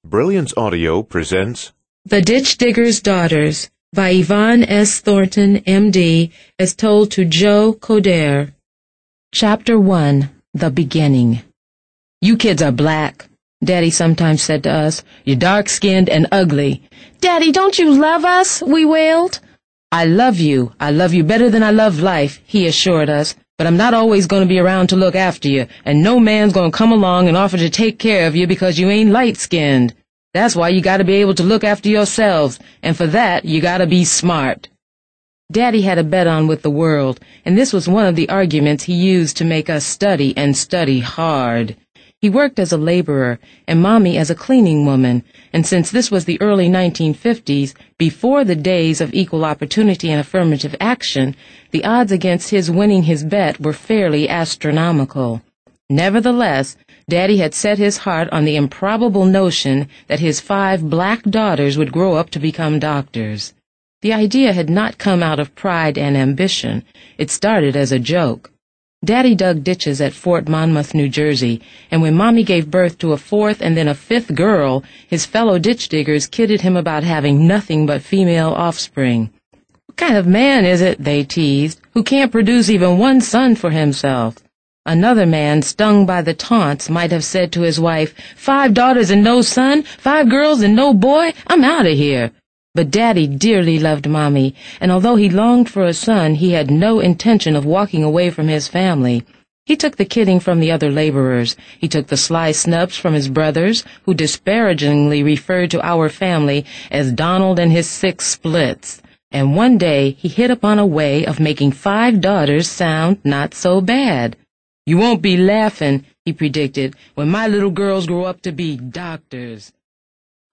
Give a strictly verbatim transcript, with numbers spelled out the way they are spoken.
Brilliance Audio presents The Ditch Digger's Daughters by Yvonne S. Thornton, M D, as told to Joe Coder. Chapter one. The Beginning. "You kids are black," Daddy sometimes said to us. "You're dark-skinned and ugly." "Daddy, don't you love us?" we wailed. "I love you. I love you better than I love life," he assured us. "But I'm not always going to be around to look after you, and no man's going to come along and offer to take care of you because you ain't light-skinned. That's why you got to be able to look after yourselves, and for that you got to be smart." Daddy had a bet on with the world, and this was one of the arguments he used to make us study and study hard. He worked as a laborer, and Mommy as a cleaning woman, and since this was the early nineteen fifties, before the days of equal opportunity and affirmative action, the odds against his winning his bet were fairly astronomical. Nevertheless, Daddy had set his heart on the improbable notion that his five black daughters would grow up to become doctors. The idea had not come out of pride and ambition. It started as a joke. Daddy dug ditches at Fort Monmouth, New Jersey, and when Mommy gave birth to a fourth and then a fifth girl, his fellow ditch diggers kidded him about having nothing but female offspring. "What kind of man is it," they teased, "who can't produce even one son for himself?" Another man, stung by the taunts, might have said to his wife, "Five daughters and no son? Five girls and no boy? I'm out of here." But Daddy dearly loved Mommy, and although he longed for a son, he had no intention of walking away from his family. He took the kidding from the other laborers. He took the sly snubs from his brothers, who disparagingly referred to our family as Donald and his six splits. And one day he hit upon a way of making five daughters sound not so bad. "You won't be laughing," he predicted, "when my little girls grow up to be doctors."